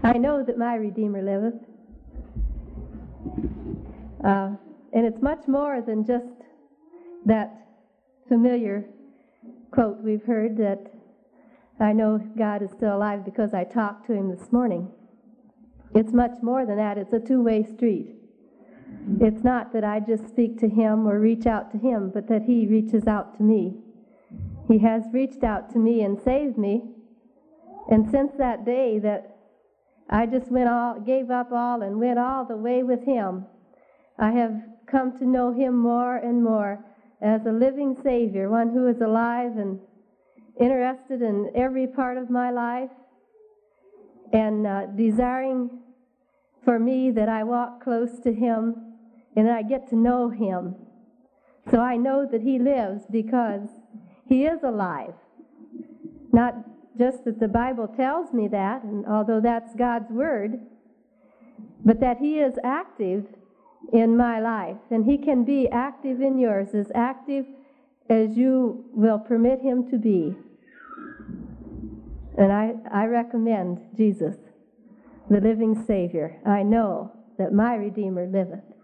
I know that my Redeemer liveth. And it's much more than just that familiar quote we've heard that I know God is still alive because I talked to him this morning. It's much more than that. It's a two-way street. It's not that I just speak to him or reach out to him, but that he reaches out to me. He has reached out to me and saved me. And since that day that I just gave up all and went all the way with him, I have come to know him more and more as a living Savior, one who is alive and interested in every part of my life, and desiring for me that I walk close to him and that I get to know him. So I know that he lives because he is alive. Not just that the Bible tells me that, and although that's God's word, but that he is active in my life, and he can be active in yours, as active as you will permit him to be. And I recommend Jesus, the living Savior. I know that my Redeemer liveth.